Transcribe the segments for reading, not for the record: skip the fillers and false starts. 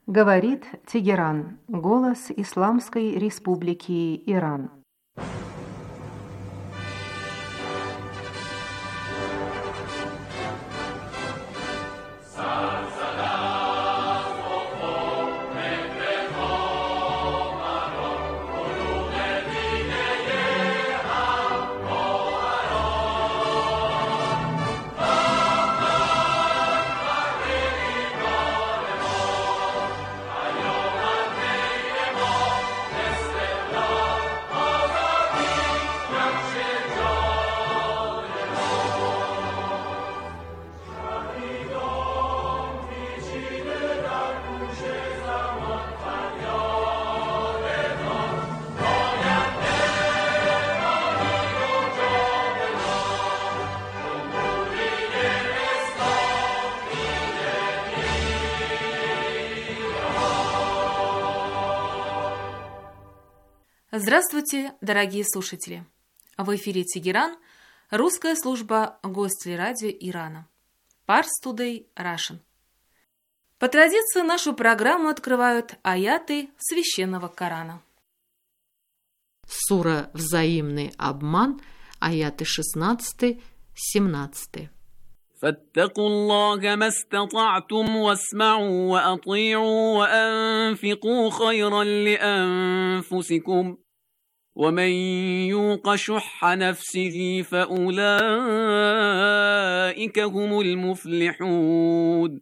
Говорит Тегеран, голос Исламской Республики Иран. Здравствуйте, дорогие слушатели! В эфире Тегеран, русская служба Гостелерадио Ирана. Pars Today Russian. По традиции нашу программу открывают аяты Священного Корана. Сура «Взаимный обман», аяты 16-17. فاتقوا الله ما استطعتم واسمعوا وأطيعوا وأنفقوا خيرا لأنفسكم ومن يوق شح نفسه فأولئك هم المفلحون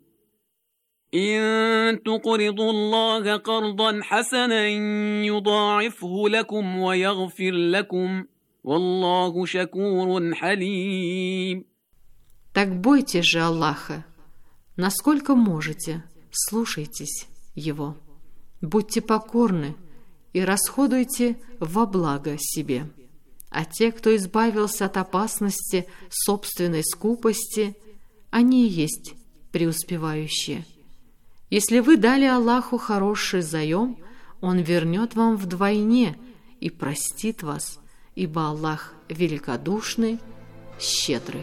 إن تقرضوا الله قرضا حسنا يضاعفه لكم ويغفر لكم والله شكور حليم. Так бойтесь же Аллаха, насколько можете, слушайтесь Его, будьте покорны и расходуйте во благо себе. А те, кто избавился от опасности собственной скупости, они и есть преуспевающие. Если вы дали Аллаху хороший заем, Он вернет вам вдвойне и простит вас, ибо Аллах великодушный, щедрый.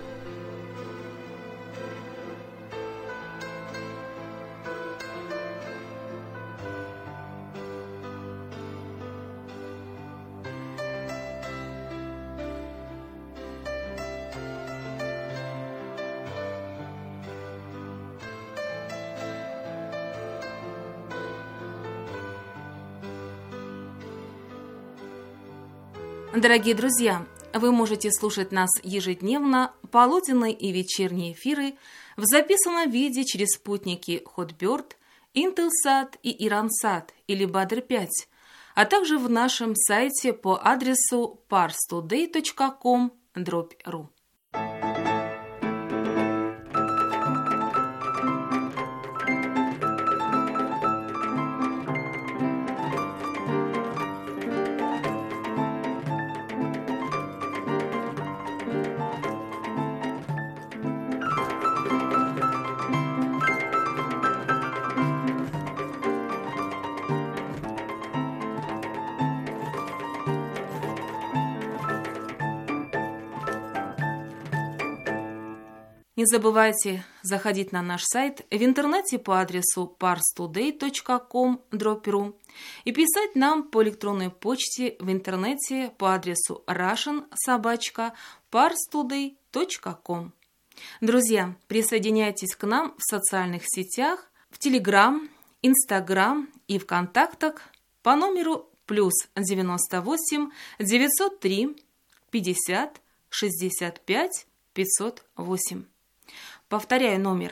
Дорогие друзья, вы можете слушать нас ежедневно, полуденные и вечерние эфиры в записанном виде через спутники Hotbird, Intelsat и Iransat или Badr-5, а также в нашем сайте по адресу parstoday.com/ru. Не забывайте заходить на наш сайт в интернете по адресу parstoday.com/ru и писать нам по электронной почте в интернете по адресу russian@parstoday.com. Друзья, присоединяйтесь к нам в социальных сетях, в Telegram, Instagram и ВКонтактах по номеру +98 903 50 65 508. Повторяю номер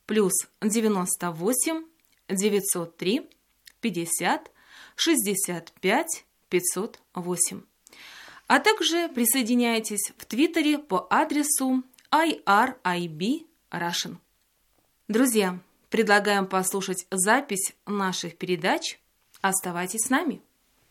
+98 903 50 65 508. А также присоединяйтесь в Твиттере по адресу IRIB Russian. Друзья, предлагаем послушать запись наших передач. Оставайтесь с нами.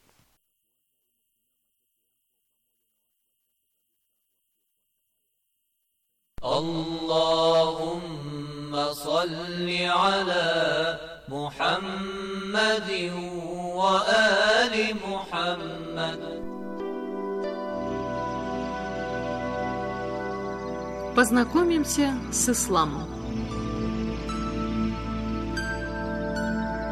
اللهم صل على محمد وآل محمد. Познакомимся с исламом.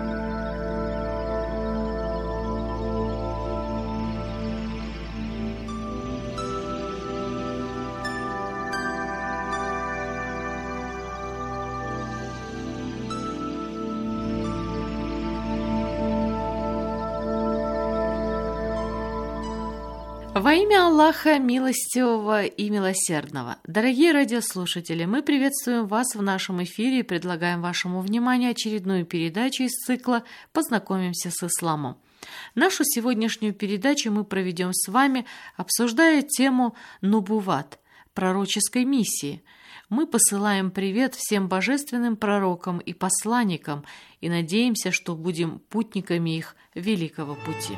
Во имя Аллаха, милостивого и милосердного. Дорогие радиослушатели, мы приветствуем вас в нашем эфире и предлагаем вашему вниманию очередную передачу из цикла «Познакомимся с исламом». Нашу сегодняшнюю передачу мы проведем с вами, обсуждая тему «Нубуват» – пророческой миссии. Мы посылаем привет всем божественным пророкам и посланникам и надеемся, что будем путниками их великого пути.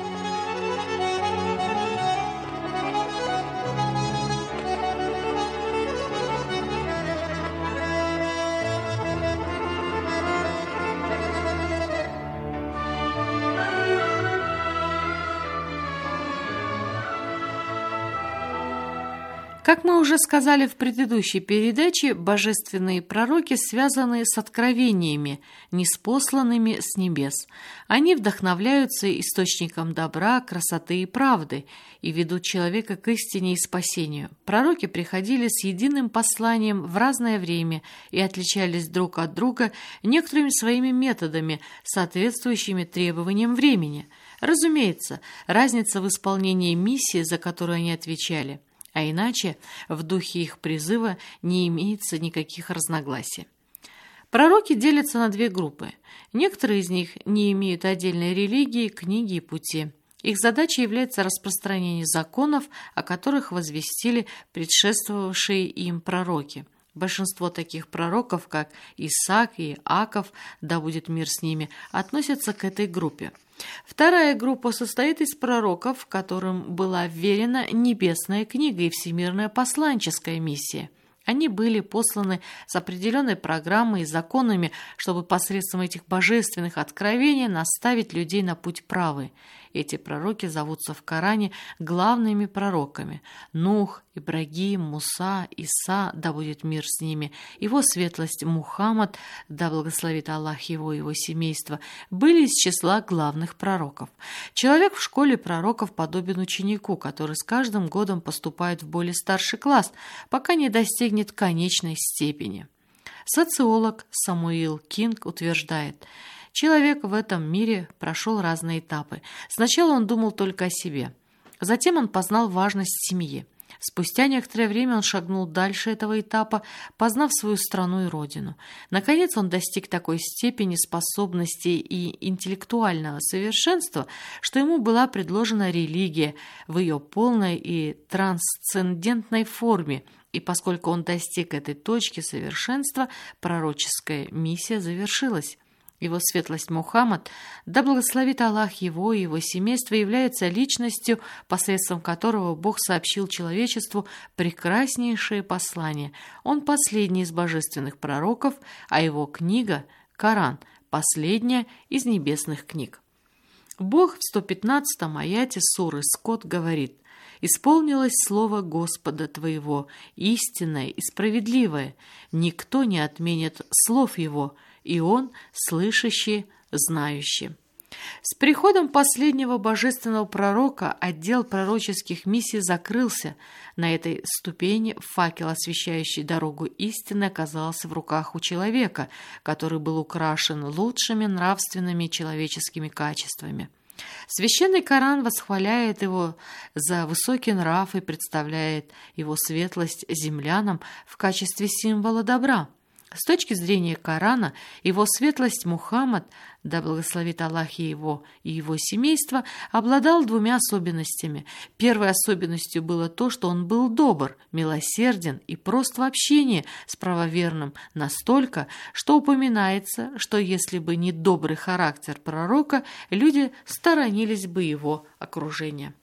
Как мы уже сказали в предыдущей передаче, божественные пророки связаны с откровениями, ниспосланными с небес. Они вдохновляются источником добра, красоты и правды и ведут человека к истине и спасению. Пророки приходили с единым посланием в разное время и отличались друг от друга некоторыми своими методами, соответствующими требованиям времени. Разумеется, разница в исполнении миссии, за которую они отвечали. А иначе в духе их призыва не имеется никаких разногласий. Пророки делятся на две группы. Некоторые из них не имеют отдельной религии, книги и пути. Их задачей является распространение законов, о которых возвестили предшествовавшие им пророки. Большинство таких пророков, как Исаак и Иаков, да будет мир с ними, относятся к этой группе. Вторая группа состоит из пророков, которым была вверена небесная книга и всемирная посланческая миссия. Они были посланы с определенной программой и законами, чтобы посредством этих божественных откровений наставить людей на путь правый. Эти пророки зовутся в Коране главными пророками. Нух, Ибрагим, Муса, Иса, да будет мир с ними, его светлость Мухаммад, да благословит Аллах его и его семейство, были из числа главных пророков. Человек в школе пророков подобен ученику, который с каждым годом поступает в более старший класс, пока не достигнет конечной степени. Социолог Самуил Кинг утверждает: человек в этом мире прошел разные этапы. Сначала он думал только о себе. Затем он познал важность семьи. Спустя некоторое время он шагнул дальше этого этапа, познав свою страну и родину. Наконец он достиг такой степени способностей и интеллектуального совершенства, что ему была предложена религия в ее полной и трансцендентной форме, и поскольку он достиг этой точки совершенства, пророческая миссия завершилась. Его светлость Мухаммад, да благословит Аллах его и его семейство, является личностью, посредством которого Бог сообщил человечеству прекраснейшее послание. Он последний из божественных пророков, а его книга – Коран, последняя из небесных книг. Бог в 115-м аяте суры Скот говорит: «Исполнилось слово Господа твоего, истинное и справедливое. Никто не отменит слов его, и он слышащий, знающий». С приходом последнего божественного пророка отдел пророческих миссий закрылся. На этой ступени факел, освещающий дорогу истины, оказался в руках у человека, который был украшен лучшими нравственными человеческими качествами. Священный Коран восхваляет его за высокий нрав и представляет его светлость землянам в качестве символа добра. С точки зрения Корана, его светлость Мухаммад, да благословит Аллах его и его семейство, обладал двумя особенностями. Первой особенностью было то, что он был добр, милосерден и прост в общении с правоверным настолько, что упоминается, что если бы не добрый характер пророка, люди сторонились бы его окружения.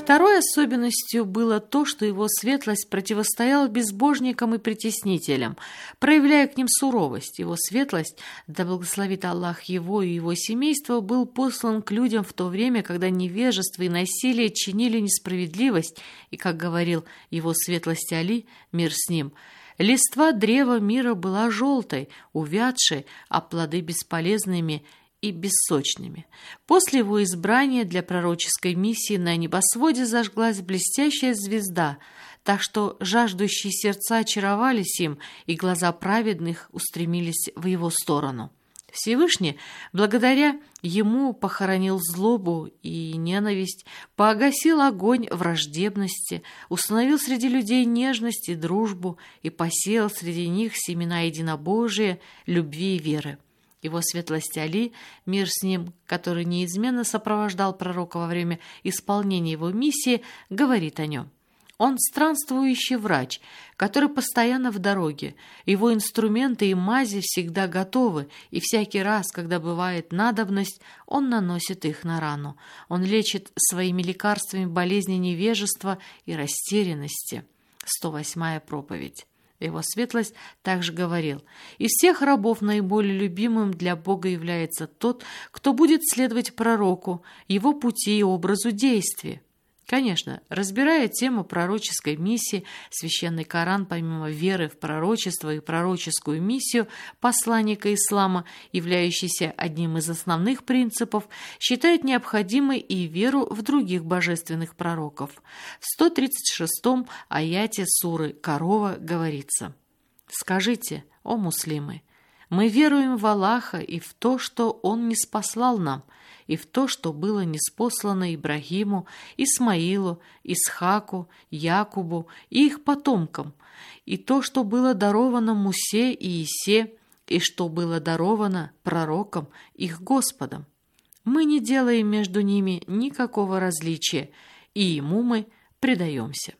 Второй особенностью было то, что его светлость противостоял безбожникам и притеснителям, проявляя к ним суровость. Его светлость, да благословит Аллах его и его семейство, был послан к людям в то время, когда невежество и насилие чинили несправедливость, и, как говорил его светлость Али, мир с ним, листва древа мира была желтой, увядшей, а плоды бесполезными и бессочными. После его избрания для пророческой миссии на небосводе зажглась блестящая звезда, так что жаждущие сердца очаровались им, и глаза праведных устремились в его сторону. Всевышний, благодаря ему, похоронил злобу и ненависть, погасил огонь враждебности, установил среди людей нежность и дружбу и посеял среди них семена единобожия, любви и веры. Его светлость Али, мир с ним, который неизменно сопровождал пророка во время исполнения его миссии, говорит о нем. Он странствующий врач, который постоянно в дороге. Его инструменты и мази всегда готовы, и всякий раз, когда бывает надобность, он наносит их на рану. Он лечит своими лекарствами болезни невежества и растерянности. 108-я проповедь. Его светлость также говорил: «Из всех рабов наиболее любимым для Бога является тот, кто будет следовать пророку, его пути и образу действия». Конечно, разбирая тему пророческой миссии, Священный Коран, помимо веры в пророчество и пророческую миссию посланника ислама, являющейся одним из основных принципов, считает необходимой и веру в других божественных пророков. В 136-м аяте суры «Корова» говорится: «Скажите, о муслимы, мы веруем в Аллаха и в то, что Он ниспослал нам, и в то, что было ниспослано Ибрагиму, Исмаилу, Исхаку, Якубу и их потомкам, и то, что было даровано Мусе и Исе, и что было даровано пророкам их Господом. Мы не делаем между ними никакого различия, и ему мы предаемся».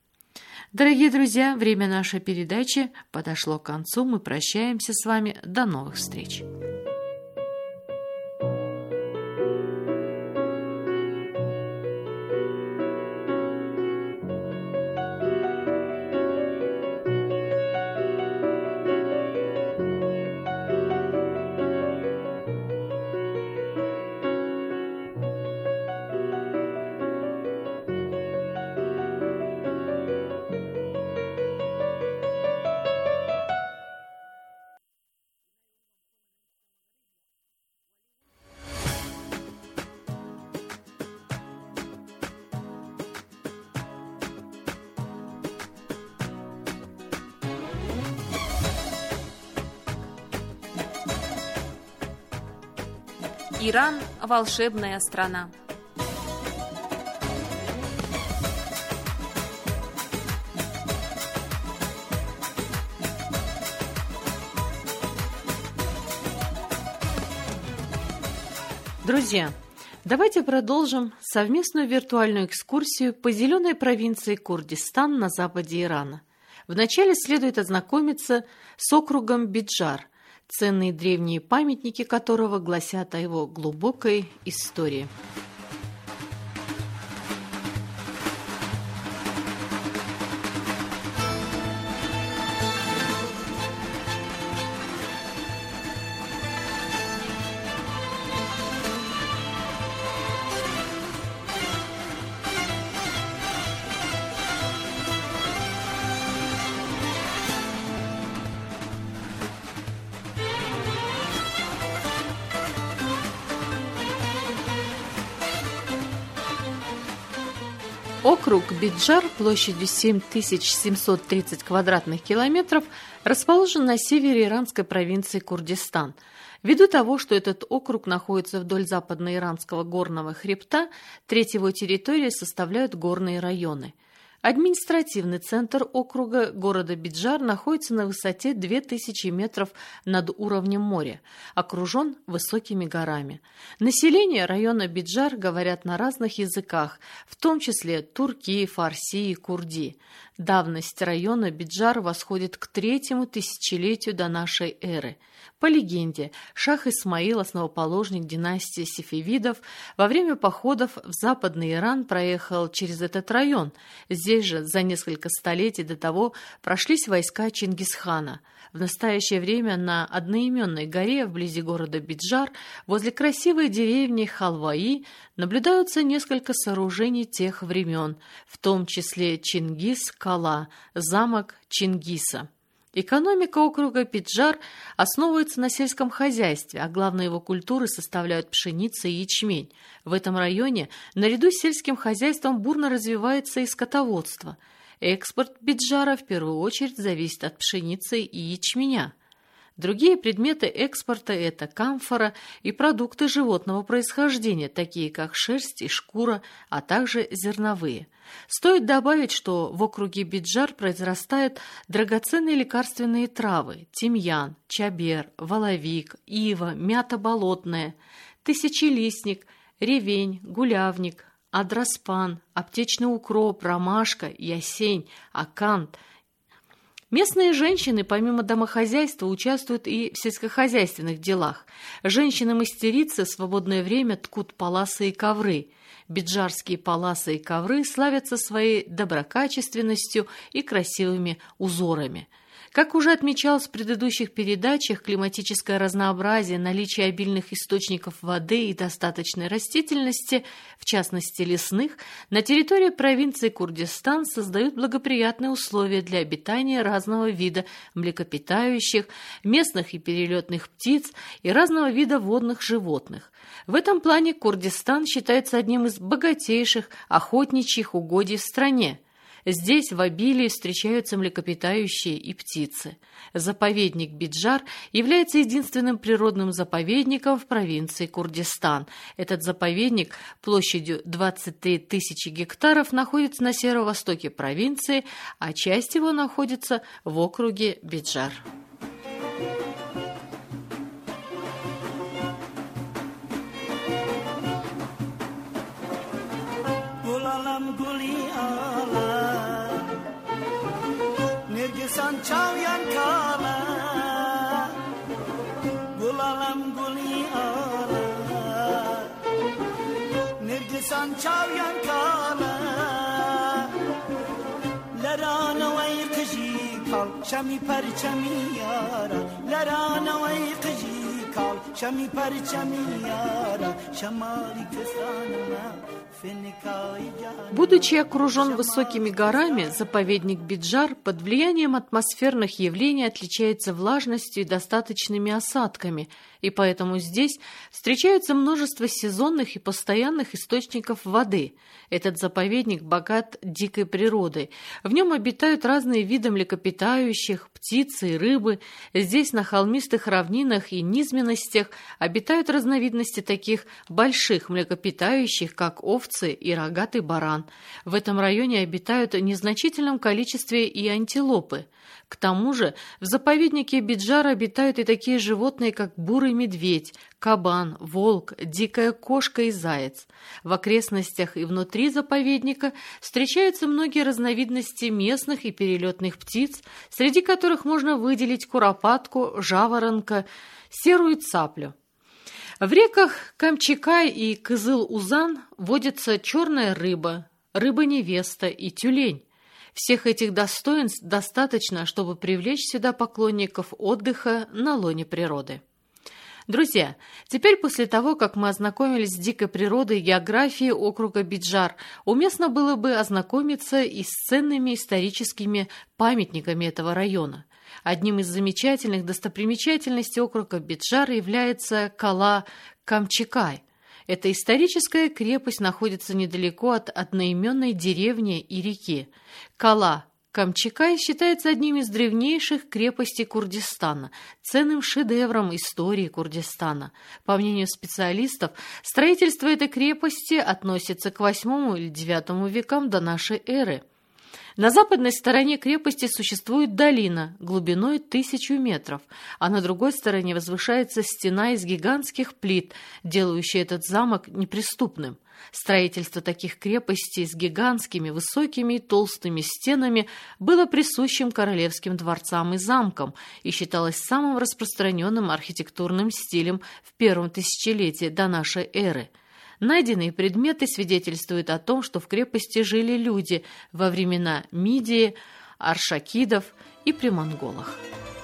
Дорогие друзья, время нашей передачи подошло к концу. Мы прощаемся с вами. До новых встреч. Иран – волшебная страна. Друзья, давайте продолжим совместную виртуальную экскурсию по зеленой провинции Курдистан на западе Ирана. Вначале следует ознакомиться с округом Биджар, ценные древние памятники которого гласят о его глубокой истории. Округ Биджар площадью 7730 квадратных километров расположен на севере иранской провинции Курдистан. Ввиду того, что этот округ находится вдоль западно-иранского горного хребта, треть его территории составляют горные районы. Административный центр округа города Биджар находится на высоте 2000 метров над уровнем моря, окружен высокими горами. Население района Биджар говорят на разных языках, в том числе турки, фарси и курди. Давность района Биджар восходит к 3-му тысячелетию до нашей эры. По легенде, шах Исмаил, основоположник династии сефевидов, во время походов в Западный Иран проехал через этот район. Здесь же за несколько столетий до того прошлись войска Чингисхана. В настоящее время на одноименной горе вблизи города Биджар, возле красивой деревни Халваи, наблюдаются несколько сооружений тех времен, в том числе Чингис-Кала, замок Чингиса. Экономика округа Биджар основывается на сельском хозяйстве, а главной его культуры составляют пшеница и ячмень. В этом районе наряду с сельским хозяйством бурно развивается и скотоводство. Экспорт Биджара в первую очередь зависит от пшеницы и ячменя. Другие предметы экспорта – это камфора и продукты животного происхождения, такие как шерсть и шкура, а также зерновые. Стоит добавить, что в округе Биджар произрастают драгоценные лекарственные травы – тимьян, чабер, воловик, ива, мята болотная, тысячелистник, ревень, гулявник, адроспан, аптечный укроп, ромашка, ясень, акант. Местные женщины, помимо домохозяйства, участвуют и в сельскохозяйственных делах. Женщины-мастерицы в свободное время ткут паласы и ковры. Биджарские паласы и ковры славятся своей доброкачественностью и красивыми узорами. Как уже отмечалось в предыдущих передачах, климатическое разнообразие, наличие обильных источников воды и достаточной растительности, в частности лесных, на территории провинции Курдистан создают благоприятные условия для обитания разного вида млекопитающих, местных и перелетных птиц и разного вида водных животных. В этом плане Курдистан считается одним из богатейших охотничьих угодий в стране. Здесь в обилии встречаются млекопитающие и птицы. Заповедник Биджар является единственным природным заповедником в провинции Курдистан. Этот заповедник площадью 23 тысячи гектаров находится на северо-востоке провинции, а часть его находится в округе Биджар. Çavyan kala Gulalam guli ala Nirgisan çavyan kala Lerana vay kıji kal Şami parçami yara Lerana vay kıji kal Şami parçami yara Şamali kıstanına Будучи окружен высокими горами, заповедник Биджар под влиянием атмосферных явлений отличается влажностью и достаточными осадками, и поэтому здесь встречается множество сезонных и постоянных источников воды. Этот заповедник богат дикой природой. В нем обитают разные виды млекопитающих, птицы и рыбы. Здесь на холмистых равнинах и низменностях обитают разновидности таких больших млекопитающих, как овцы и рогатый баран. В этом районе обитают в незначительном количестве и антилопы. К тому же в заповеднике Биджар обитают и такие животные, как бурый медведь, кабан, волк, дикая кошка и заяц. В окрестностях и внутри заповедника встречаются многие разновидности местных и перелетных птиц, среди которых можно выделить куропатку, жаворонка, серую цаплю. В реках Камчикай и Кызыл-Узан водится черная рыба, рыба-невеста и тюлень. Всех этих достоинств достаточно, чтобы привлечь сюда поклонников отдыха на лоне природы. Друзья, теперь после того, как мы ознакомились с дикой природой и географией округа Биджар, уместно было бы ознакомиться и с ценными историческими памятниками этого района. Одним из замечательных достопримечательностей округа Биджар является Кала Камчикай. Эта историческая крепость находится недалеко от одноименной деревни и реки. Кала Камчикай считается одним из древнейших крепостей Курдистана, ценным шедевром истории Курдистана. По мнению специалистов, строительство этой крепости относится к VIII или IX векам до нашей эры. На западной стороне крепости существует долина глубиной 1000 метров, а на другой стороне возвышается стена из гигантских плит, делающая этот замок неприступным. Строительство таких крепостей с гигантскими, высокими и толстыми стенами было присущим королевским дворцам и замкам и считалось самым распространенным архитектурным стилем в первом тысячелетии до нашей эры. Найденные предметы свидетельствуют о том, что в крепости жили люди во времена Мидии, аршакидов и при монголах.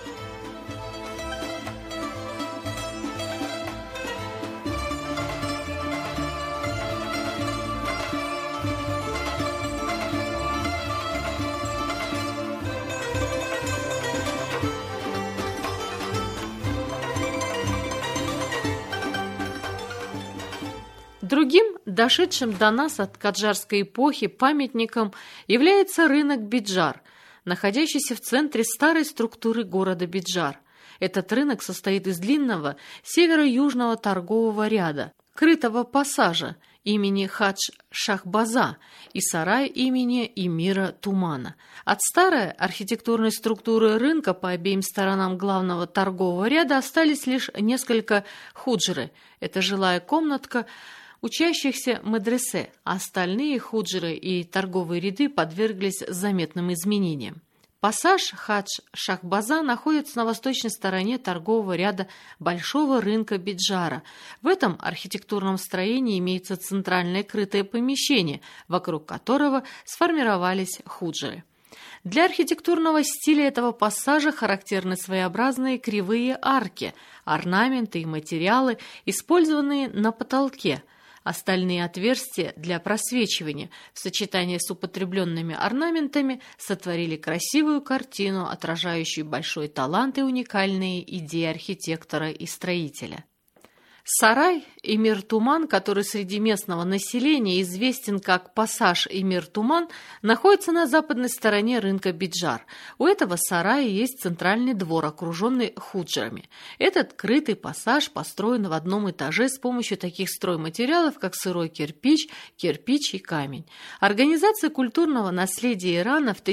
Другим, дошедшим до нас от каджарской эпохи памятником, является рынок Биджар, находящийся в центре старой структуры города Биджар. Этот рынок состоит из длинного северо-южного торгового ряда, крытого пассажа имени Хадж-Шахбаза и сарая имени Эмира Тумана. От старой архитектурной структуры рынка по обеим сторонам главного торгового ряда остались лишь несколько худжры. Это жилая комнатка учащихся медресе, а остальные худжры и торговые ряды подверглись заметным изменениям. Пассаж Хадж-Шахбаза находится на восточной стороне торгового ряда большого рынка Биджара. В этом архитектурном строении имеется центральное крытое помещение, вокруг которого сформировались худжры. Для архитектурного стиля этого пассажа характерны своеобразные кривые арки, орнаменты и материалы, использованные на потолке. Остальные отверстия для просвечивания в сочетании с употребленными орнаментами сотворили красивую картину, отражающую большой талант и уникальные идеи архитектора и строителя. Сарай Эмир Туман, который среди местного населения известен как пассаж Эмир Туман, находится на западной стороне рынка Биджар. У этого сарая есть центральный двор, окруженный худжрами. Этот крытый пассаж построен в одном этаже с помощью таких стройматериалов, как сырой кирпич, кирпич и камень. Организация культурного наследия Ирана в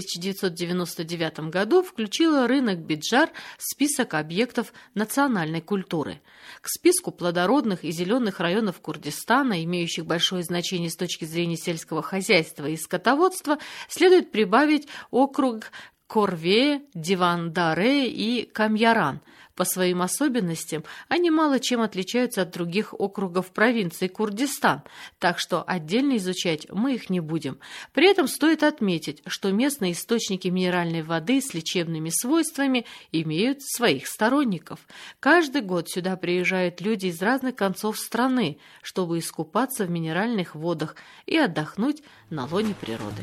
1999 году включила рынок Биджар в список объектов национальной культуры. К списку плодородных и зеленых районов Курдистана, имеющих большое значение с точки зрения сельского хозяйства и скотоводства, следует прибавить округ Корве, Диван-Даре и Камьяран. По своим особенностям они мало чем отличаются от других округов провинции Курдистан, так что отдельно изучать мы их не будем. При этом стоит отметить, что местные источники минеральной воды с лечебными свойствами имеют своих сторонников. Каждый год сюда приезжают люди из разных концов страны, чтобы искупаться в минеральных водах и отдохнуть на лоне природы.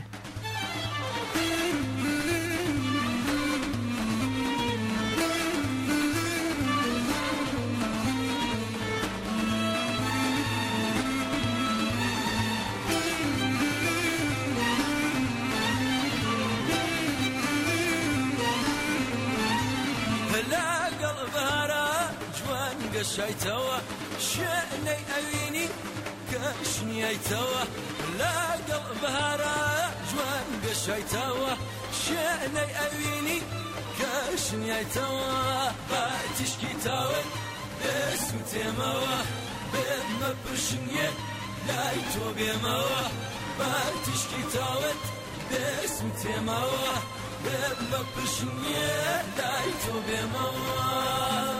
شايتوا شأني أويني كشنيتوا لا قلب هرا جوان قشيتوا شأني أويني كشنيتوا باتشكيتوا بسوتيموا بما برشنيه لا يتوبيموا باتشكيتوا بسوتيموا بما برشنيه لا يتوبيموا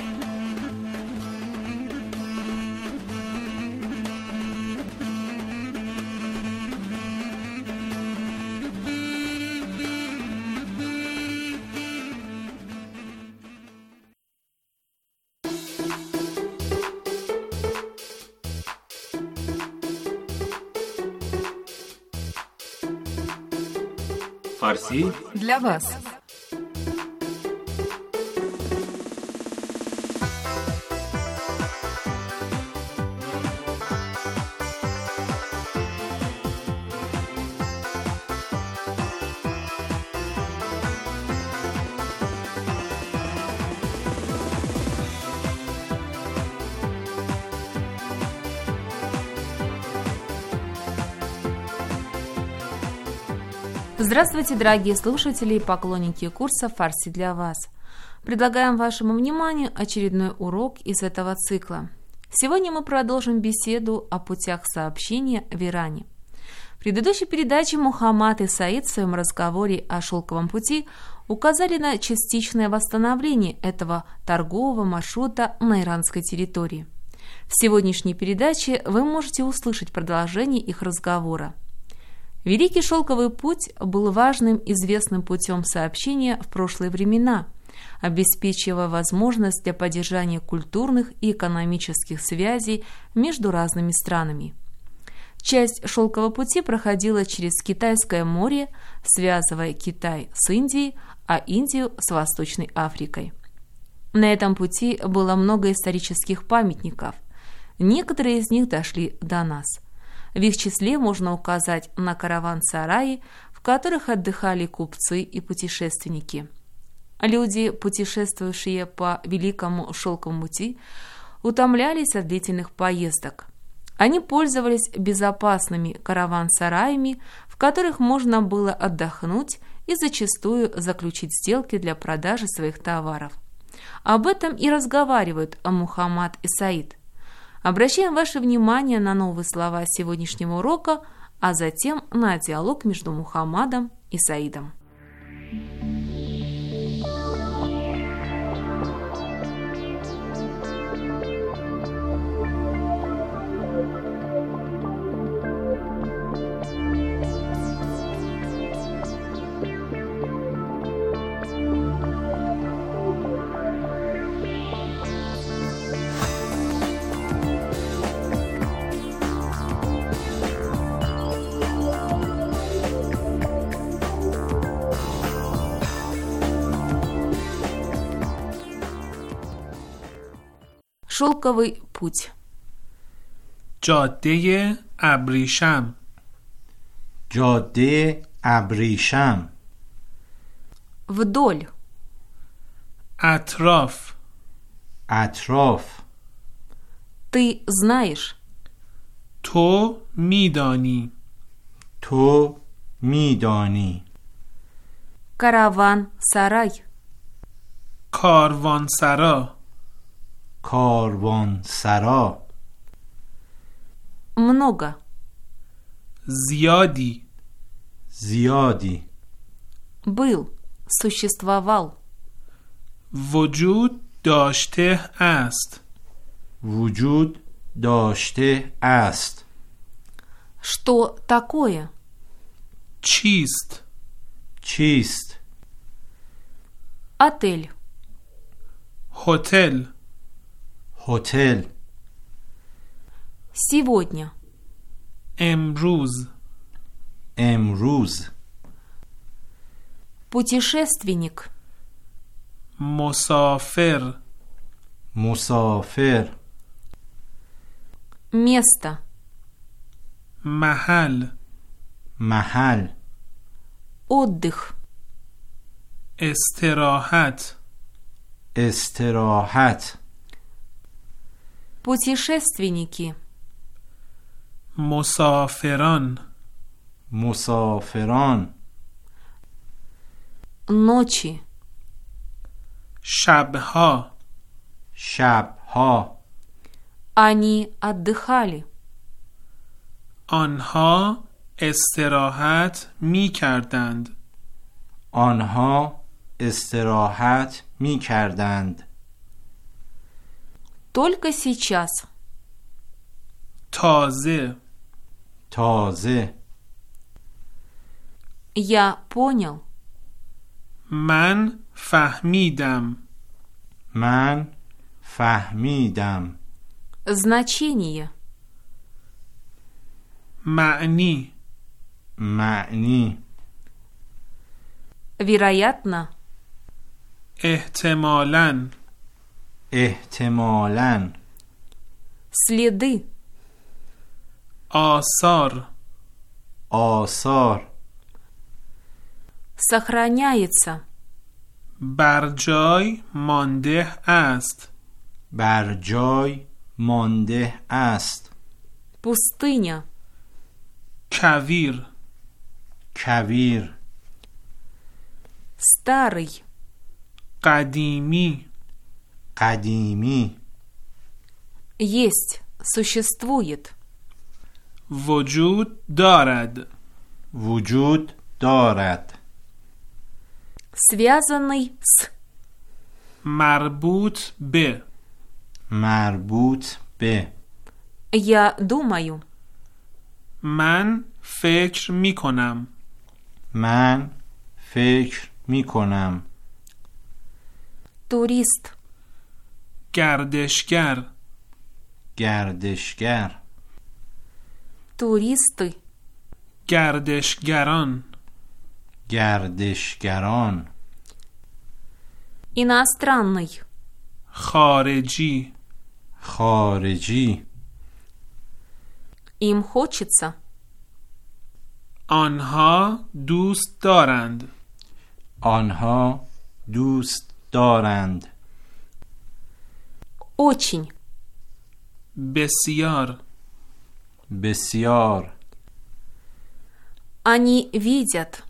Фарси для вас. Здравствуйте, дорогие слушатели и поклонники курса «Фарси для вас». Предлагаем вашему вниманию очередной урок из этого цикла. Сегодня мы продолжим беседу о путях сообщения в Иране. В предыдущей передаче Мухаммад и Саид в своем разговоре о шелковом пути указали на частичное восстановление этого торгового маршрута на иранской территории. В сегодняшней передаче вы можете услышать продолжение их разговора. Великий шелковый путь был важным известным путем сообщения в прошлые времена, обеспечивая возможность для поддержания культурных и экономических связей между разными странами. Часть шелкового пути проходила через Китайское море, связывая Китай с Индией, а Индию с Восточной Африкой. На этом пути было много исторических памятников. Некоторые из них дошли до нас. В их числе можно указать на караван-сараи, в которых отдыхали купцы и путешественники. Люди, путешествующие по Великому шелковому пути, утомлялись от длительных поездок. Они пользовались безопасными караван-сараями, в которых можно было отдохнуть и зачастую заключить сделки для продажи своих товаров. Об этом и разговаривают Мухаммад и Саид. Обращаем ваше внимание на новые слова сегодняшнего урока, а затем на диалог между Мухаммадом и Саидом. Шелковый путь. جاده ابریشم. جاده ابریشم. Вдоль. اطراف. اطراف. Ты знаешь. تو میدانی. تو میدانی. Караван-сарай. کاروانسرا. کاروانسرا. Много. زیادی. زیادی. Был. Существовал. وجود داشته است. وجود داشته است. Что такое? چیست؟ چیست؟ Отель. هتل. هتل. Сегодня. امروز. امروز. Путешественник. مسافر. مسافر. Место. محل. محل. Отдых. استراحت. استراحت. Путешественники. مسافران. مسافران. Ночи. شبها. شبها. Они отдыхали. آنها استراحت می کردند. آنها استراحت می کردند. Только сейчас. تازه. تازه. Я понял. من فهمیدم. من فهمیدم. Значение. معنی. معنی. Вероятно. احتمالاً. احتمالاً. Следы. آثار. آثار. Сохраняется. بر جای مانده است. بر جای مانده است. Пустыня. کویر. کویر. Старый. قدیمی قدیمی Есть. Существует. وجود دارد وجود دارد Связанный с. مربوط به مربوط به Я думаю. من فکر می کنم من فکر می کنم Турист. گردشگر گردشگر Туристы. گردشگران گردشگران Иностранный. خارجی خارجی Им хочется. آنها دوست دارند آنها دوست دارند Очень. بسیار بسیار Они видят.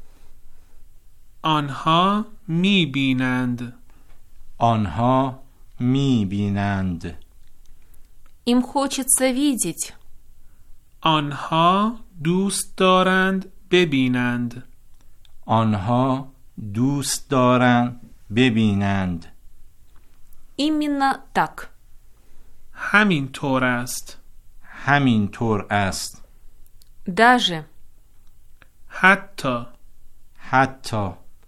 آنها می بینند آنها می بینند Им хочется видеть. آنها دوست دارند ببینند آنها دوست دارند ببینند Именно так. همین طور است همینطور است Даже. حتی حتی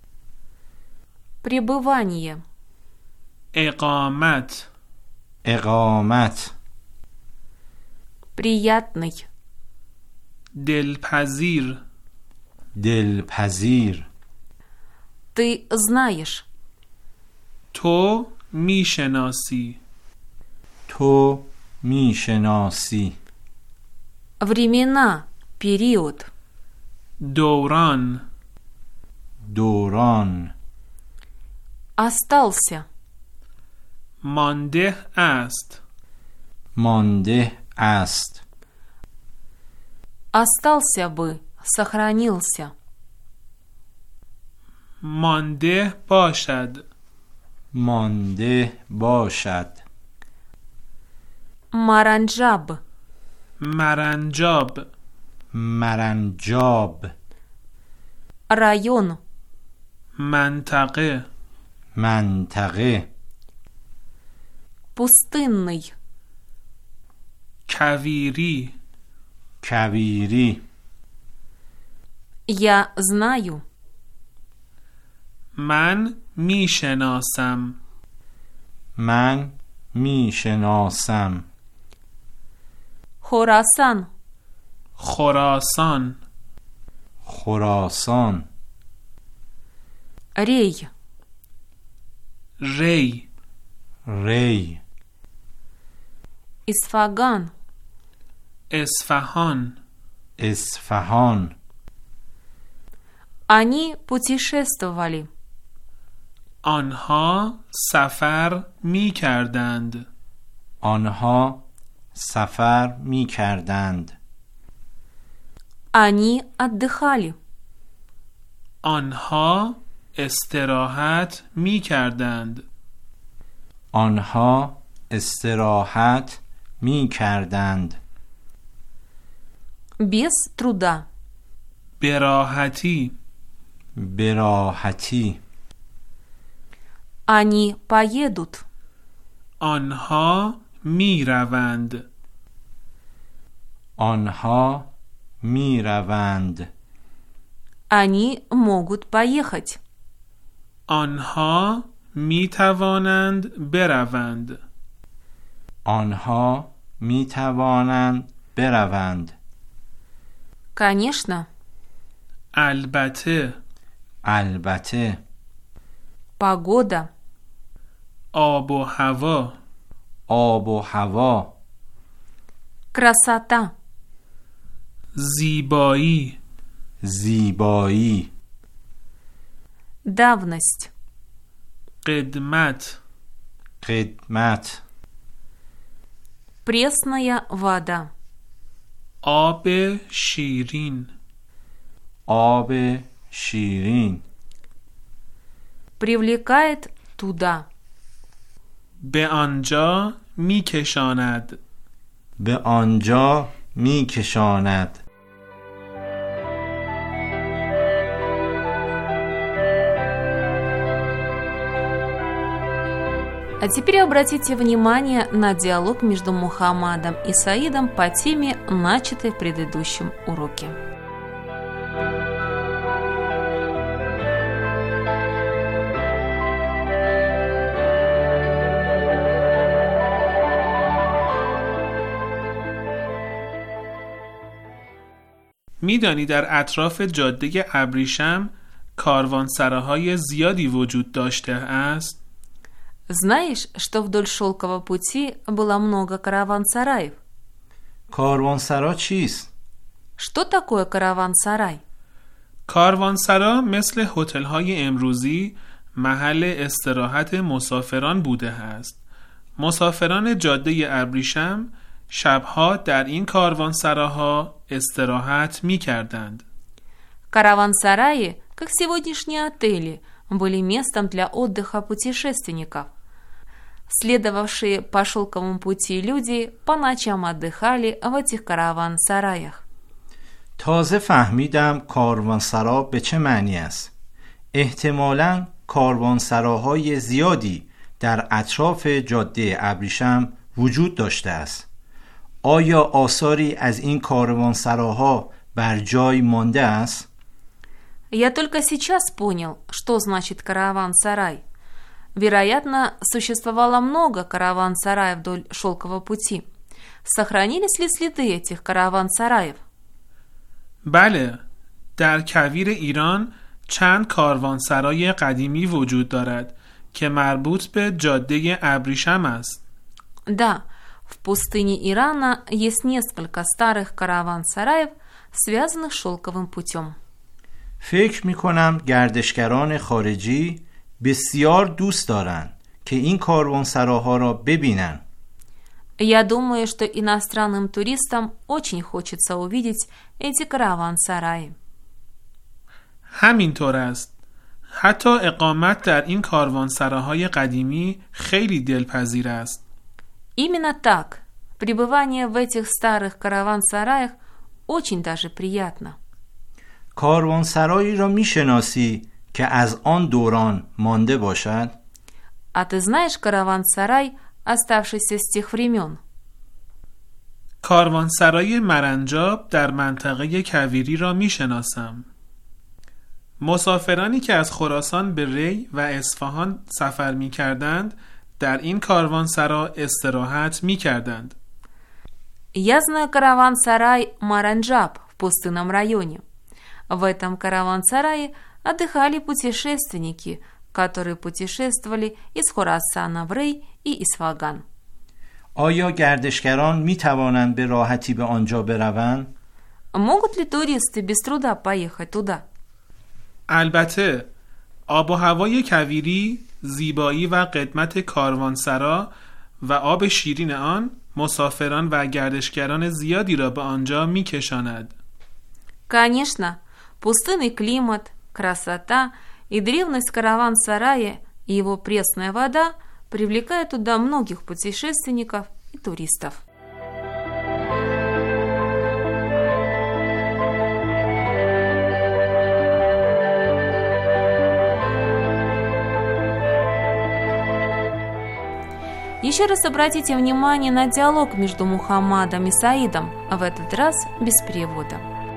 Пребывание. اقامت اقامت Приятный. دلپذیر دلپذیر Ты знаешь. تو میشناسی تو میشناسی Времена. Период. دوران دوران Остался. مانده است مانده است Остался бы. Сохранился. مانده باشد مانده باشد Маранджаб. مرنجاب مرنجاب Район. منطقه منطقه Пустынный. کویری کویری Я знаю. من میشناسم من میشناسم Хорасан. خراسان خراسان Рей. ری ری Исфаган. اصفهان اصفهان Они путешествовали. آنها سفر می کردند آنها سفر می کردند Они отдыхали. آنها استراحت می کردند آنها استراحت می کردند Без труда. براحتی براحتی Они поедут. آنها می روند آنها می روند Они могут поехать. آنها می توانند بروند آنها می توانند بروند Конечно. البته البته Погода. آب و هوا آب و هوا Красота. زیبایی زیبایی Давность. قدمت قدمت Пресная вода. آب شیرین آب شیرین привлекает туда. به آنجا میکشاند. به آنجا میکشاند. А теперь обратите внимание на диалог между Мухаммадом и Саидом по теме, начатой в предыдущем уроке. میدانی در اطراف جاده ابریشم کاروانسراهای زیادی وجود داشته است؟ Знаешь, что вдоль шелкового пути было много караван-сараев? کاروانسرا چیست؟ Что такое караван-сарай? کاروانسرا مثل هتل‌های امروزی محل استراحت مسافران بوده است. مسافران جاده ابریشم شبها در این کاروانسراها استراحت می‌کردند. Караван-сараи, как сегодняшние отели, были местом для отдыха путешественников. Следовавшие по шелковому пути люди по ночам отдыхали в этих караван-сараях. تازه فهمیدم کاروانسرا به چه معنی است. احتمالاً کاروانسراهای زیادی در اطراف جاده ابریشم وجود داشته است. آیا آثاری از این کاروانسراها بر جای مانده است؟ Я только сейчас понял, что значит караван-сарай. Вероятно, существовало много караван-сараев вдоль шелкового пути. Сохранились ли следы этих караван-сараев? بله، در کویر ایران چند کاروانسرای قدیمی وجود دارد که مربوط به جاده ابریشم است. Да, в пустыне Ирана есть несколько старых караван-сараев, связанных с шелковым путем. فکر می‌کنم گردشگران خارجی بسیار دوست دارند که این کاروانسراها را ببینن. Я думаю, что иностранным туристам очень хочется увидеть эти караван-сараи. همینطور است. حتی اقامت در این کاروانسراهای قدیمی خیلی دلپذیر است. Именно так. Пребывание в этих старых караван-сараях очень даже приятно. کاروانسرایی را می‌شناسی که از آن دوران مانده باشد؟ А ты знаешь караван-сарай, оставшийся с тех времен? کاروانسرای مرنجاب در منطقه کویری را میشناسم. مسافرانی که از خراسان به ری و اصفهان سفر می‌کردند در این کاروانسرا استراحت می‌کردند. Я знаю караван-сарай Маранджаб в пустынном районе. В этом караван-сарае отдыхали путешественники, которые путешествовали из Хорасана в Рей и Исфаган. آیا گردشگران می توانند به راحتی به آنجا بروند؟ Могут ли туристы без труда поехать туда? البته آب و هوای کویری، زیبایی و قدمت کاروانسرا و آب شیرین آن مسافران و گردشگران زیادی را به آنجا می‌کشاند. Конечно, пустынный климат, красота и древность караван-сарая и его пресная вода привлекают туда многих путешественников и туристов. Еще раз обратите внимание на диалог между Мухаммадом и Саидом, в этот раз без перевода.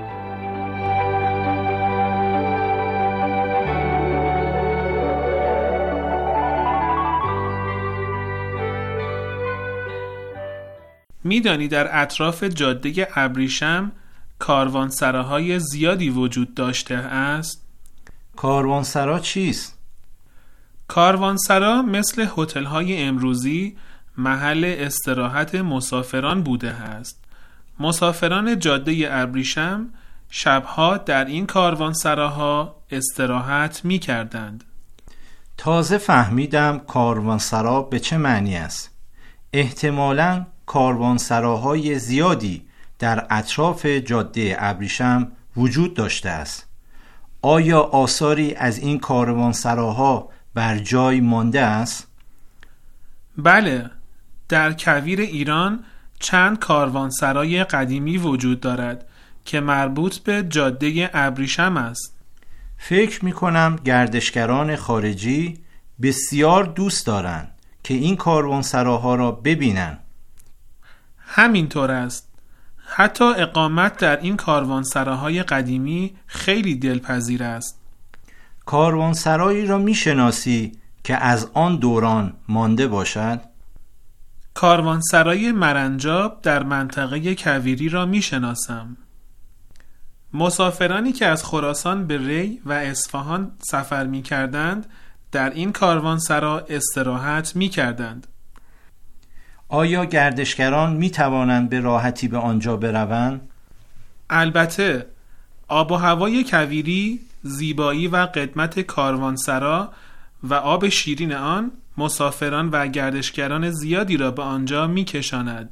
میدانی در اطراف جاده ابریشم کاروانسراهای زیادی وجود داشته است؟ کاروانسرا چیست؟ کاروانسرا مثل هتل‌های امروزی محل استراحت مسافران بوده است. مسافران جاده ابریشم شبها در این کاروانسراها استراحت می‌کردند. تازه فهمیدم کاروانسرا به چه معنی است. احتمالاً کاروانسراهای زیادی در اطراف جاده ابریشم وجود داشته است. آیا آثاری از این کاروانسراها بر جای مانده است؟ بله، در کویر ایران چند کاروانسرای قدیمی وجود دارد که مربوط به جاده ابریشم است. فکر می کنم گردشگران خارجی بسیار دوست دارند که این کاروانسراها را ببینند. همینطور است. حتی اقامت در این کاروانسراهای قدیمی خیلی دلپذیر است. کاروانسرایی را می شناسی که از آن دوران مانده باشد؟ کاروانسرای مرنجاب در منطقه کویری را می شناسم. مسافرانی که از خراسان به ری و اصفهان سفر می کردند در این کاروانسرا استراحت می کردند. آیا گردشگران می توانند به راحتی به آنجا بروند؟ البته، آب و هوای کویری، زیبایی و قدمت کاروانسرا و آب شیرین آن مسافران و گردشگران زیادی را به آنجا می کشاند.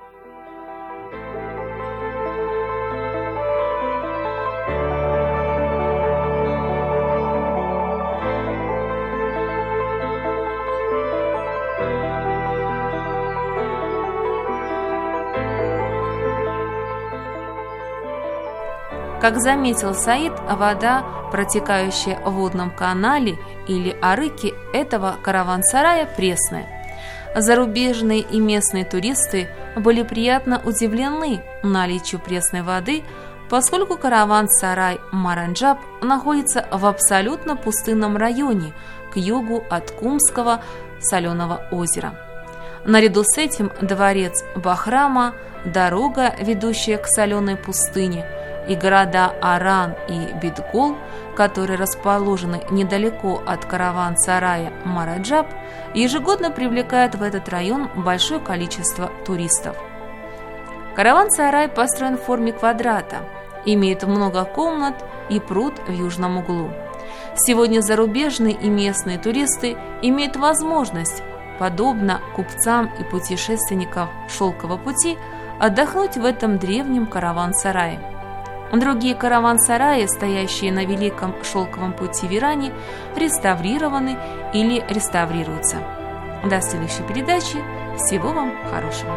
Как заметил Саид, вода, протекающая в водном канале или арыке этого караван-сарая, пресная. Зарубежные и местные туристы были приятно удивлены наличию пресной воды, поскольку караван-сарай Маранджаб находится в абсолютно пустынном районе к югу от Кумского соленого озера. Наряду с этим дворец Бахрама, дорога, ведущая к соленой пустыне, и города Аран и Бидгол, которые расположены недалеко от караван-сарая Маранджаб, ежегодно привлекают в этот район большое количество туристов. Караван-сарай построен в форме квадрата, имеет много комнат и пруд в южном углу. Сегодня зарубежные и местные туристы имеют возможность, подобно купцам и путешественникам Шелкового пути, отдохнуть в этом древнем караван-сарае. Другие караван-сараи, стоящие на Великом Шелковом пути в Иране, реставрированы или реставрируются. До следующей передачи. Всего вам хорошего.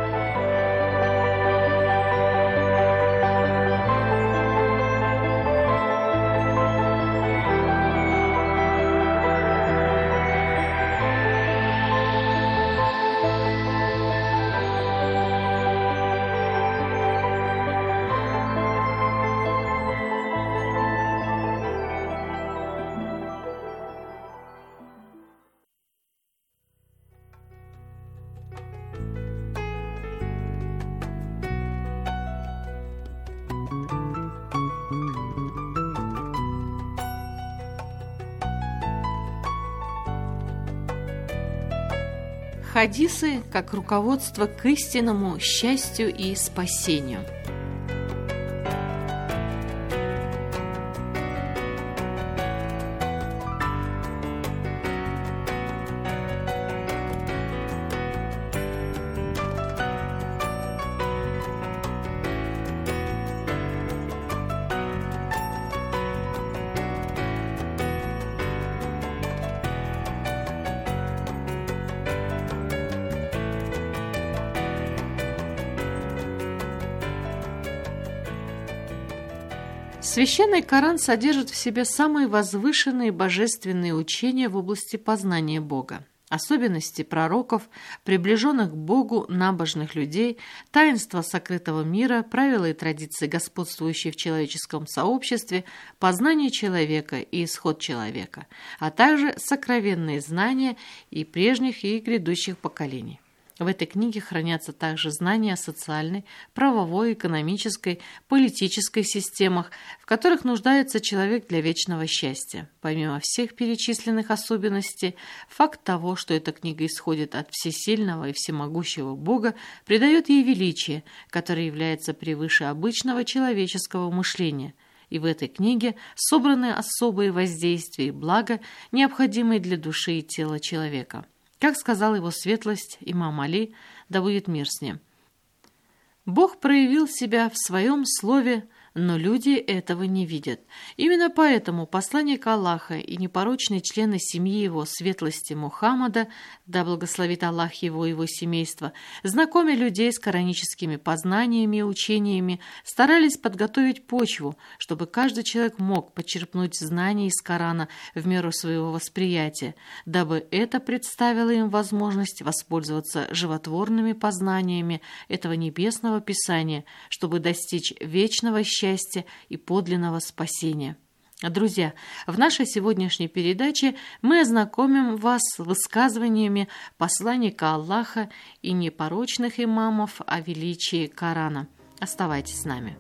Хадисы как руководство к истинному счастью и спасению. Священный Коран содержит в себе самые возвышенные божественные учения в области познания Бога, особенности пророков, приближенных к Богу набожных людей, таинства сокрытого мира, правила и традиции, господствующие в человеческом сообществе, познание человека и исход человека, а также сокровенные знания и прежних и грядущих поколений. В этой книге хранятся также знания о социальной, правовой, экономической, политической системах, в которых нуждается человек для вечного счастья. Помимо всех перечисленных особенностей, факт того, что эта книга исходит от всесильного и всемогущего Бога, придает ей величие, которое является превыше обычного человеческого мышления. И в этой книге собраны особые воздействия и блага, необходимые для души и тела человека. Как сказал его светлость имам Али, да будет мир с ним. Бог проявил себя в своем слове но люди этого не видят. Именно поэтому посланник Аллаха и непорочные члены семьи его светлости Мухаммада, да благословит Аллах его и его семейство, знакомя людей с кораническими познаниями и учениями, старались подготовить почву, чтобы каждый человек мог почерпнуть знания из Корана в меру своего восприятия, дабы это представило им возможность воспользоваться животворными познаниями этого небесного писания, чтобы достичь вечного счастья и подлинного спасения. Друзья, в нашей сегодняшней передаче мы ознакомим вас с высказываниями посланника Аллаха и непорочных имамов о величии Корана. Оставайтесь с нами.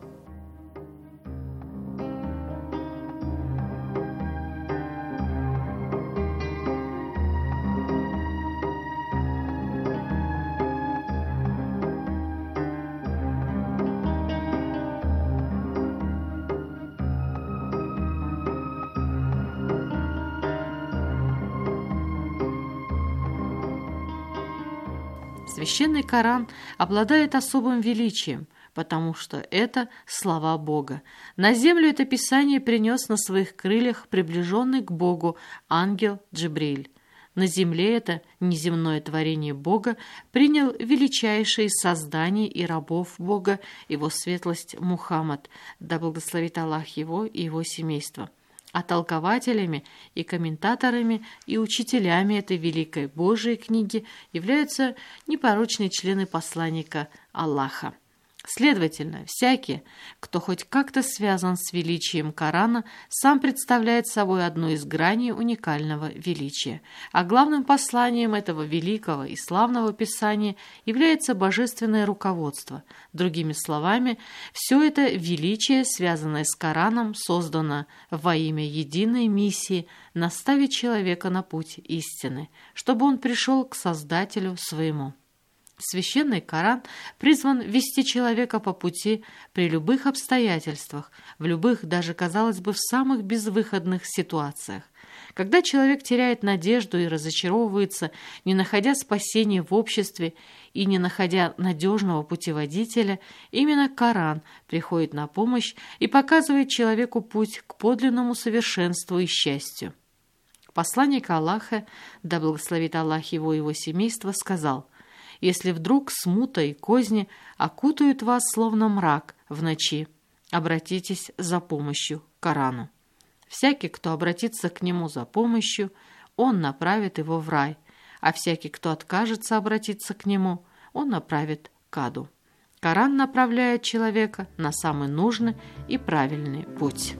Священный Коран обладает особым величием, потому что это слова Бога. На землю это писание принес на своих крыльях приближенный к Богу ангел Джибриль. На земле это неземное творение Бога принял величайший из созданий и рабов Бога, его светлость Мухаммад, да благословит Аллах его и его семейство. А толкователями и комментаторами и учителями этой великой Божией книги являются непорочные члены посланника Аллаха. Следовательно, всякий, кто хоть как-то связан с величием Корана, сам представляет собой одну из граней уникального величия. А главным посланием этого великого и славного писания является божественное руководство. Другими словами, все это величие, связанное с Кораном, создано во имя единой миссии наставить человека на путь истины, чтобы он пришел к Создателю своему. Священный Коран призван вести человека по пути при любых обстоятельствах, в любых, даже, казалось бы, в самых безвыходных ситуациях. Когда человек теряет надежду и разочаровывается, не находя спасения в обществе и не находя надежного путеводителя, именно Коран приходит на помощь и показывает человеку путь к подлинному совершенству и счастью. Посланник Аллаха, да благословит Аллах его и его семейство, сказал: «Если вдруг смута и козни окутают вас, словно мрак в ночи, обратитесь за помощью к Корану. Всякий, кто обратится к нему за помощью, он направит его в рай, а всякий, кто откажется обратиться к нему, он направит к аду». Коран направляет человека на самый нужный и правильный путь.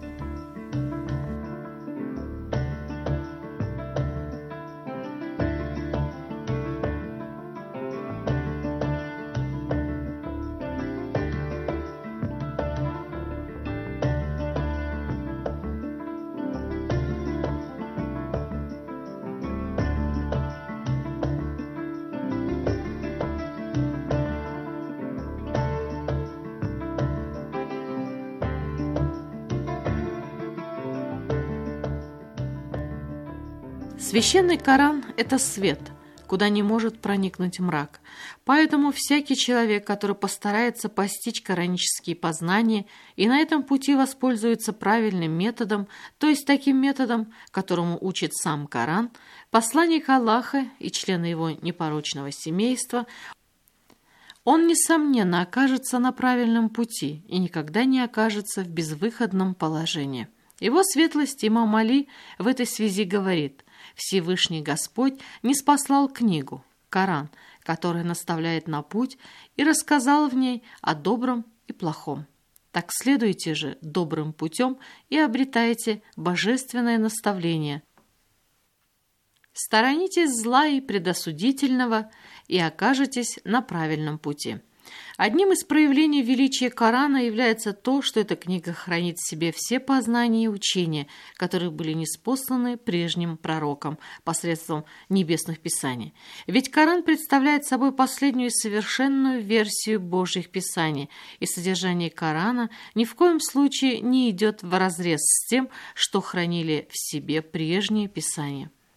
Священный Коран – это свет, куда не может проникнуть мрак. Поэтому всякий человек, который постарается постичь коранические познания и на этом пути воспользуется правильным методом, то есть таким методом, которому учит сам Коран, посланник Аллаха и члены его непорочного семейства, он, несомненно, окажется на правильном пути и никогда не окажется в безвыходном положении. Его светлость имам Али в этой связи говорит: Всевышний Господь ниспослал книгу, Коран, которая наставляет на путь, и рассказал в ней о добром и плохом. Так следуйте же добрым путем и обретайте божественное наставление. Сторонитесь зла и предосудительного и окажетесь на правильном пути. Одним из проявлений величия Корана является то, что эта книга хранит в себе все познания и учения, которые были ниспосланы прежним пророкам посредством небесных писаний. Ведь Коран представляет собой последнюю и совершенную версию Божьих писаний, и содержание Корана ни в коем случае не идет вразрез с тем, что хранили в себе прежние писания.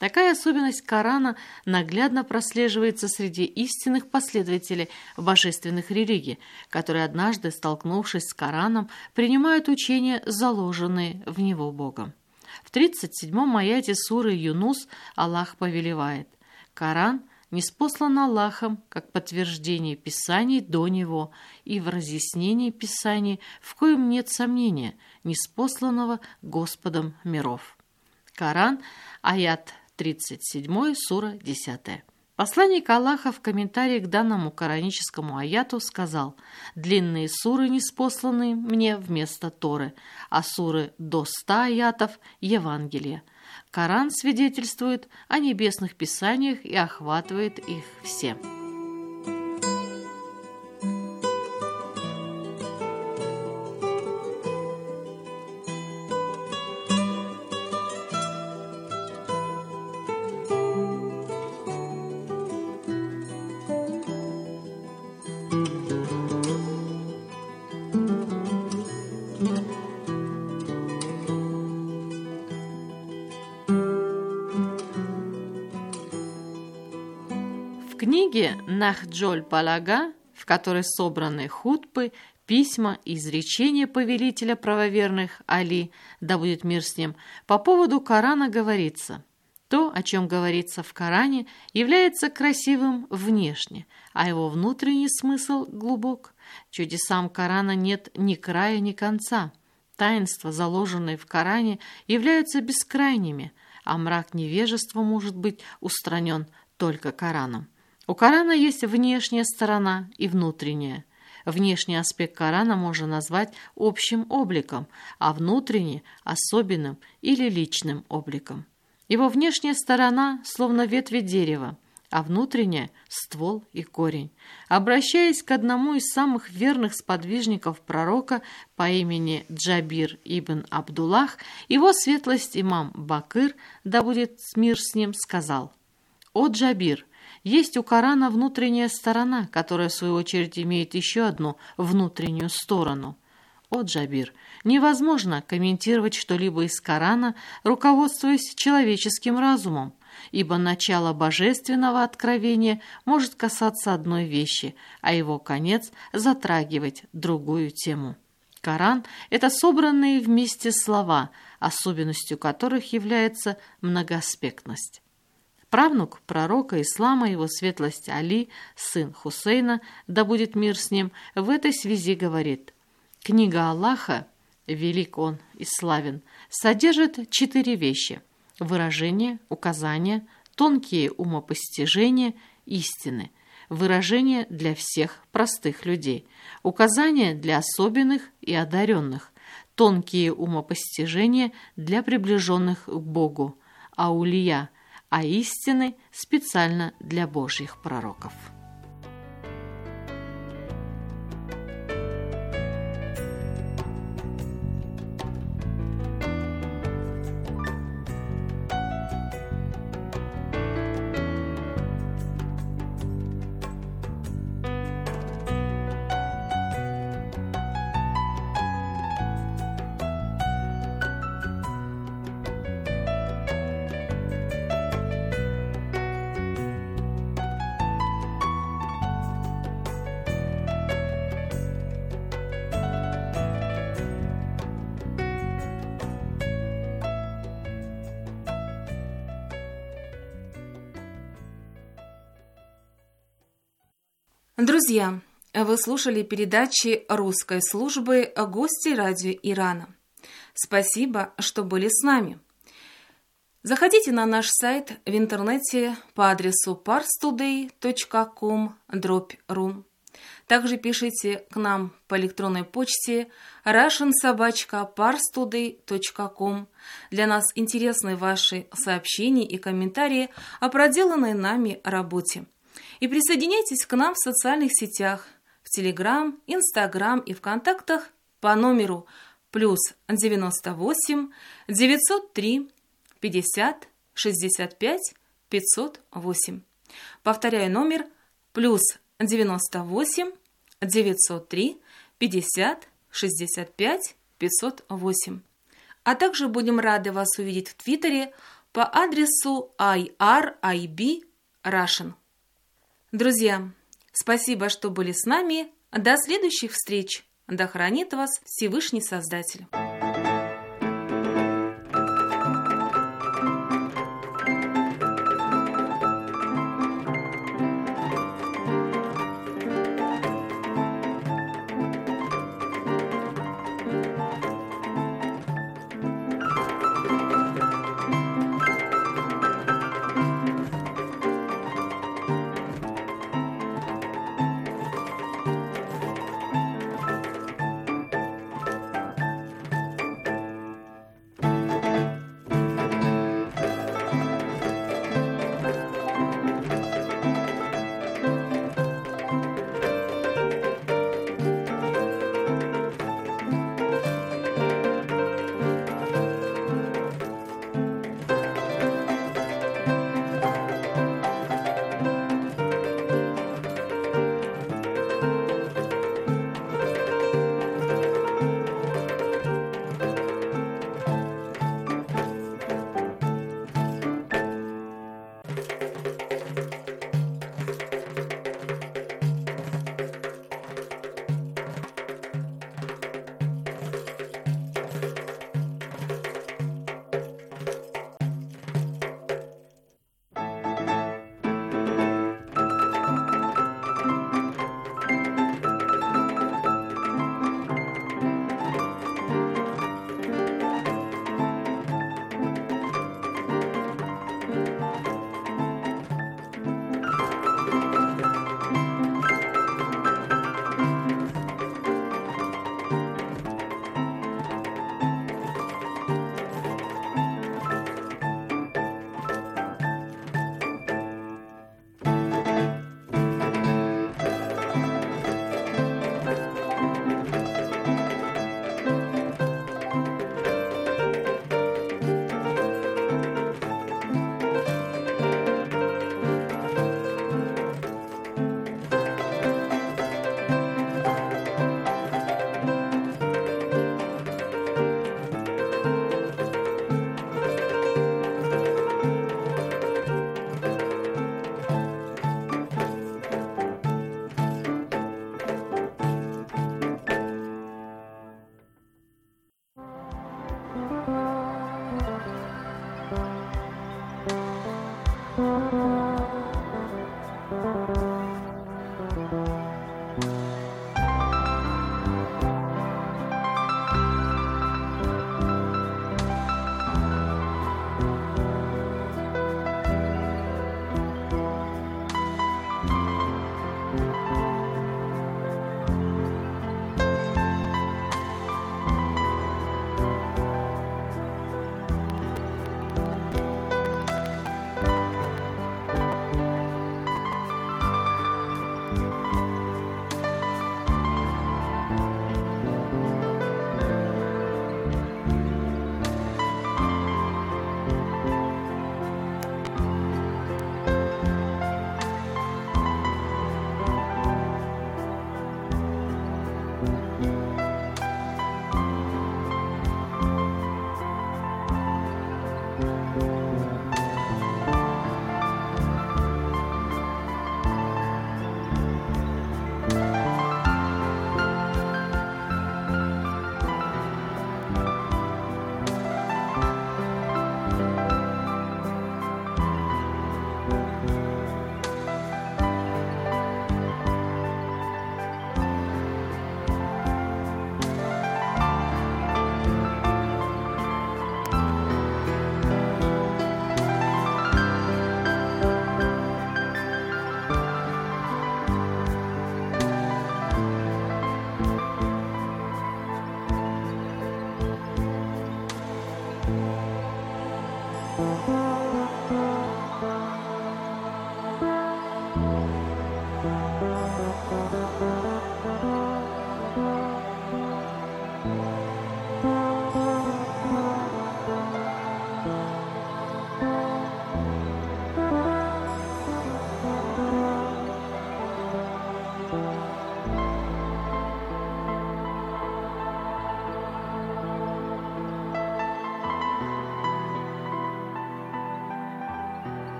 Такая особенность Корана наглядно прослеживается среди истинных последователей божественных религий, которые однажды, столкнувшись с Кораном, принимают учения, заложенные в него Богом. В 37-м аяте суры Юнус Аллах повелевает: «Коран ниспослан Аллахом как подтверждение Писаний до него и в разъяснении Писаний, в коем нет сомнения, ниспосланного Господом миров». Коран, аят 37, сура 10. Посланник Аллаха в комментарии к данному кораническому аяту сказал: «Длинные суры ниспосланы мне вместо Торы, а суры до 100 аятов – Евангелие». Коран свидетельствует о небесных писаниях и охватывает их все. В книге Нахджоль Балага, в которой собраны хутбы, письма и изречения повелителя правоверных Али, да будет мир с ним, по поводу Корана говорится: то, о чем говорится в Коране, является красивым внешне, а его внутренний смысл глубок. Чудесам Корана нет ни края, ни конца. Таинства, заложенные в Коране, являются бескрайними, а мрак невежества может быть устранен только Кораном. У Корана есть внешняя сторона и внутренняя. Внешний аспект Корана можно назвать общим обликом, а внутренний – особенным или личным обликом. Его внешняя сторона словно ветви дерева, а внутренняя – ствол и корень. Обращаясь к одному из самых верных сподвижников пророка по имени Джабир ибн Абдуллах, его светлость имам Бакыр, да будет мир с ним, сказал: «О Джабир, есть у Корана внутренняя сторона, которая, в свою очередь, имеет еще одну внутреннюю сторону. О Джабир, невозможно комментировать что-либо из Корана, руководствуясь человеческим разумом, ибо начало божественного откровения может касаться одной вещи, а его конец затрагивать другую тему. Коран – это собранные вместе слова, особенностью которых является многоаспектность». Правнук пророка ислама, его светлость Али, сын Хусейна, да будет мир с ним, в этой связи говорит: «Книга Аллаха, велик он и славен, содержит 4 вещи: выражение, указания, тонкие умопостижения, истины, выражение для всех простых людей, указания для особенных и одаренных, тонкие умопостижения для приближенных к Богу, аулия, а истины специально для Божьих пророков». Друзья, вы слушали передачи русской службы «Гости радио Ирана». Спасибо, что были с нами. Заходите на наш сайт в интернете по адресу parstoday.com/ru. Также пишите к нам по электронной почте russian@parstoday.com. Для нас интересны ваши сообщения и комментарии о проделанной нами работе. И присоединяйтесь к нам в социальных сетях, в Телеграм, Инстаграм и ВКонтактах по номеру +98 903 50 65 508. Повторяю, номер +98 903 50 65 508. А также будем рады вас увидеть в Твиттере по адресу IRIB Russian. Друзья, спасибо, что были с нами. До следующих встреч. Да хранит вас Всевышний Создатель.